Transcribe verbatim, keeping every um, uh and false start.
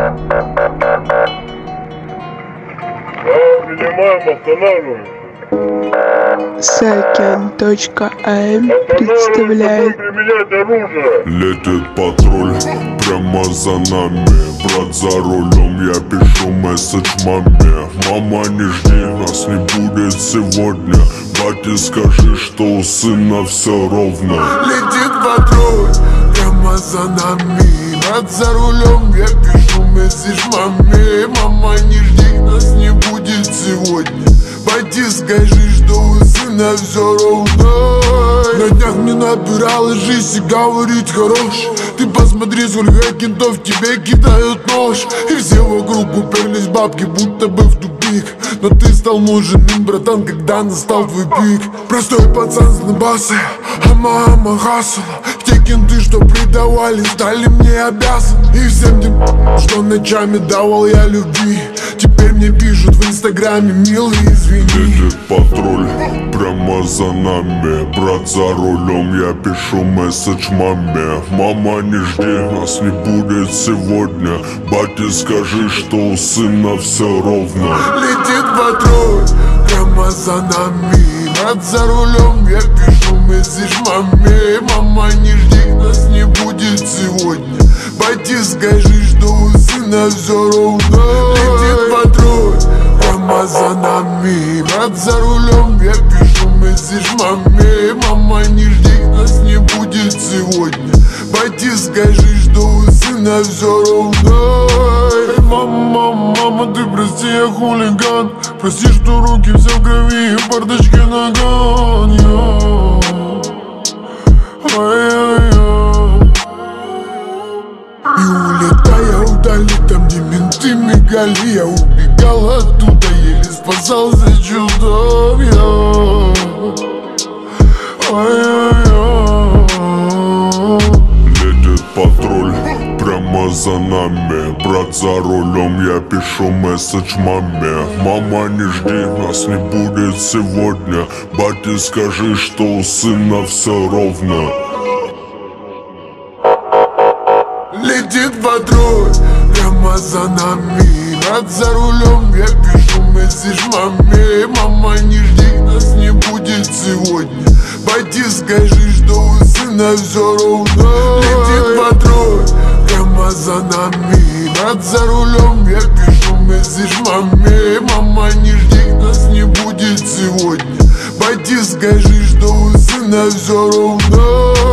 Принимаем, останавливаем. Сакен.ам представляет. Летит патруль прямо за нами. Брат за рулем, я пишу месседж маме. Мама, не жди, нас не будет сегодня. Бате, скажи, что у сына все ровно. Летит патруль прямо за нами. Брат за рулем, я пишу месседж маме. Мама, не жди, нас не будет сегодня. Бате, скажи, что у сына все ровно. На днях мне набирала жизнь и говорить хорош. Ты посмотри, сколько кентов тебе кидают нож. И все вокруг уперлись бабки, будто бы в тупик. Но ты стал нужен им, братан, когда настал твой пик. Простой пацан с Донбасса, а мама хасала. Те кенты, что предавали, стали мне обязаны. И всем тем, что ночами давал я любви, теперь мне пишут в инстаграме: милый, извини. Летит патруль прямо за нами. Брат за рулем, я пишу месседж маме. Мама, не жди, нас не будет сегодня. Бате, скажи, что у сына все ровно. Летит патруль прямо за нами. Брат за рулем, я пишу месседж маме. Мама, не жди, нас не будет сегодня. Бате, скажи, что у сына все ровно. Летит патруль прямо за нами. Брат за рулем, я пишу месседж маме. Мама, не жди, нас не будет сегодня. Бате, скажи, что у сына все ровно. Эй, мама, мама, ты прости, я хулиган. Прости, что руки все в крови и бардачки нагон. Ай-яй-яй. И улетая вдали, там где менты мигали, я убегал оттуда, еле спасался чудом я. Ай-яй-яй. Летит патруль прямо за нами. Брат за рулем, я пишу месседж маме. Мама, не жди, нас не будет сегодня. Бате, скажи, что у сына все ровно. Летит патруль прямо за нами. Брат за рулем, я пишу месседж маме. Мама, не жди, нас не будет сегодня. Бате, скажи, что у сына все ровно. Летит патруль прямо за нами. Брат за рулем, я пишу месседж маме. Мама, не жди, нас не будет сегодня. Бате, скажи, что у сына все ровно.